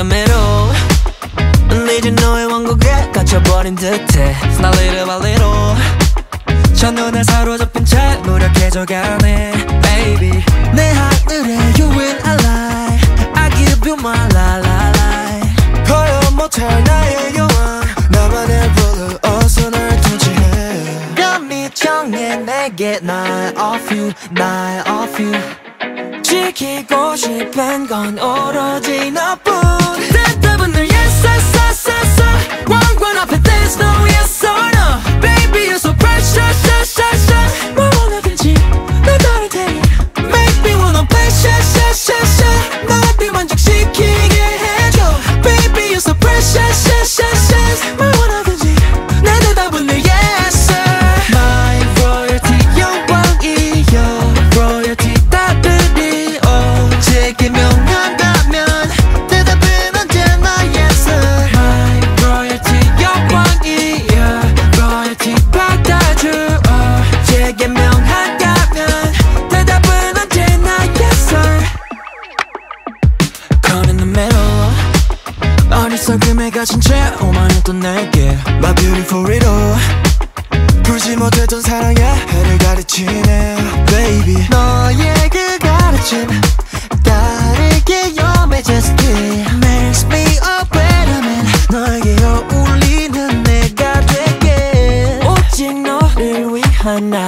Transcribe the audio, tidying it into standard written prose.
middle. 늦은 너의 왕국에 갇혀버린 듯해. Now little by little 첫눈에 사로잡힌 채 무력해져가네 baby. 내 하늘에 you will ally. I give you my life. 표현 못할 나의 영화 나만의 ruler 어서 날 통치해. 감히 정해 내게 night of you night of you. 지키고 싶은 건 오로지 너뿐. 대답은 늘 yes yes yes yes. 왕관 앞에 there's no yes or no. Baby you're so precious. 뭘 원하든지 날 따를 테니 make me wanna play sha. 너를 만족시키게 해줘. Baby you're so precious. 뭘 원하든지 내 대답은 늘 yes sir. My royalty 영광이여 royalty 따뜻히 제게 명한다면 대답은 언제나 yes sir. My royalty 영광이여 royalty 받아줘 제게 명한다면 대답은 언제나 yes sir. Caught in the middle 어리석음에 갇힌 채 오만했던 내게 My beautiful riddle. 풀지 못했던 사랑의 해를 가르치네 baby. 너의 그 가르침 다르게 you're majesty makes me a better man. 너에게 어울리는 내가 될게 오직 너를 위한 나